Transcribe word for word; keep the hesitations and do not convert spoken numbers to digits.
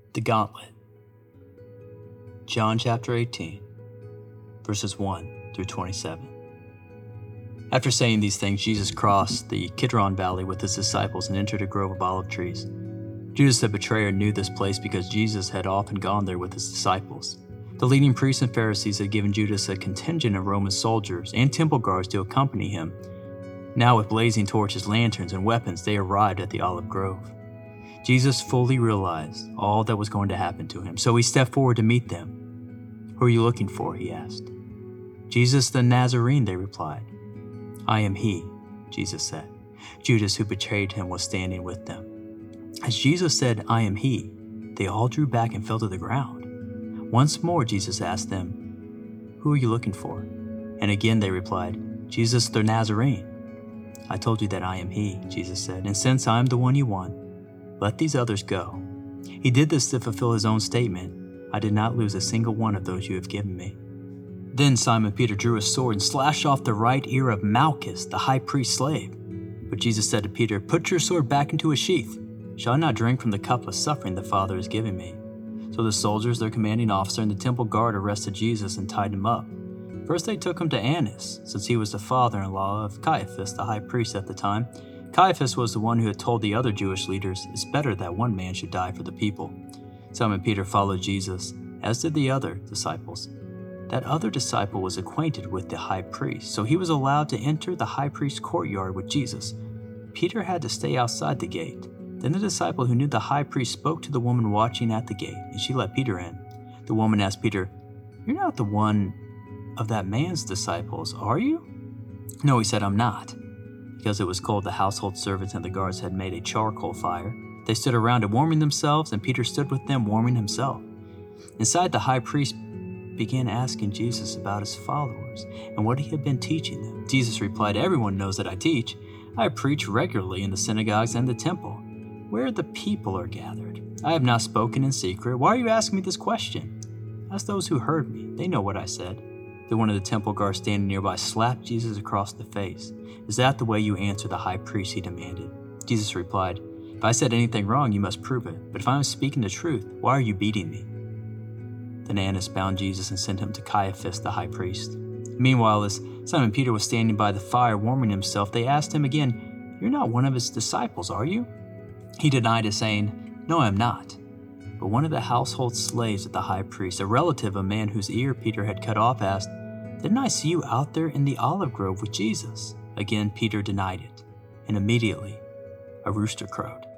The Gauntlet. John chapter eighteen, verses one through twenty-seven. After saying these things, Jesus crossed the Kidron Valley with his disciples and entered a grove of olive trees. Judas the betrayer knew this place because Jesus had often gone there with his disciples. The leading priests and Pharisees had given Judas a contingent of Roman soldiers and temple guards to accompany him. Now with blazing torches, lanterns, and weapons, they arrived at the olive grove. Jesus fully realized all that was going to happen to him, so he stepped forward to meet them. "Who are you looking for?" he asked. "Jesus the Nazarene," they replied. "I am he," Jesus said. Judas, who betrayed him, was standing with them. As Jesus said, "I am he," they all drew back and fell to the ground. Once more Jesus asked them, "Who are you looking for?" And again they replied, "Jesus the Nazarene." "I told you that I am he," Jesus said, "and since I am the one you want, let these others go." He did this to fulfill his own statement, "I did not lose a single one of those you have given me." Then Simon Peter drew his sword and slashed off the right ear of Malchus, the high priest's slave. But Jesus said to Peter, "Put your sword back into its sheath. Shall I not drink from the cup of suffering the Father has given me?" So the soldiers, their commanding officer, and the temple guard arrested Jesus and tied him up. First they took him to Annas, since he was the father-in-law of Caiaphas, the high priest at the time. Caiaphas was the one who had told the other Jewish leaders, "It's better that one man should die for the people." Simon Peter followed Jesus, as did the other disciples. That other disciple was acquainted with the high priest, so he was allowed to enter the high priest's courtyard with Jesus. Peter had to stay outside the gate. Then the disciple who knew the high priest spoke to the woman watching at the gate, and she let Peter in. The woman asked Peter, "You're not the one of that man's disciples, are you?" "No," he said, "I'm not." Because it was cold, the household servants and the guards had made a charcoal fire. They stood around it, warming themselves, and Peter stood with them, warming himself. Inside, the high priest began asking Jesus about his followers and what he had been teaching them. Jesus replied, "Everyone knows that I teach. I preach regularly in the synagogues and the temple, where the people are gathered. I have not spoken in secret. Why are you asking me this question? Ask those who heard me. They know what I said." Then one of the temple guards standing nearby slapped Jesus across the face. "Is that the way you answer the high priest?" he demanded. Jesus replied, "If I said anything wrong, you must prove it. But if I am speaking the truth, why are you beating me?" Then Annas bound Jesus and sent him to Caiaphas, the high priest. Meanwhile, as Simon Peter was standing by the fire warming himself, they asked him again, "You're not one of his disciples, are you?" He denied it, saying, "No, I am not." But one of the household slaves of the high priest, a relative of a man whose ear Peter had cut off, asked, "Didn't I see you out there in the olive grove with Jesus?" Again Peter denied it, and immediately a rooster crowed.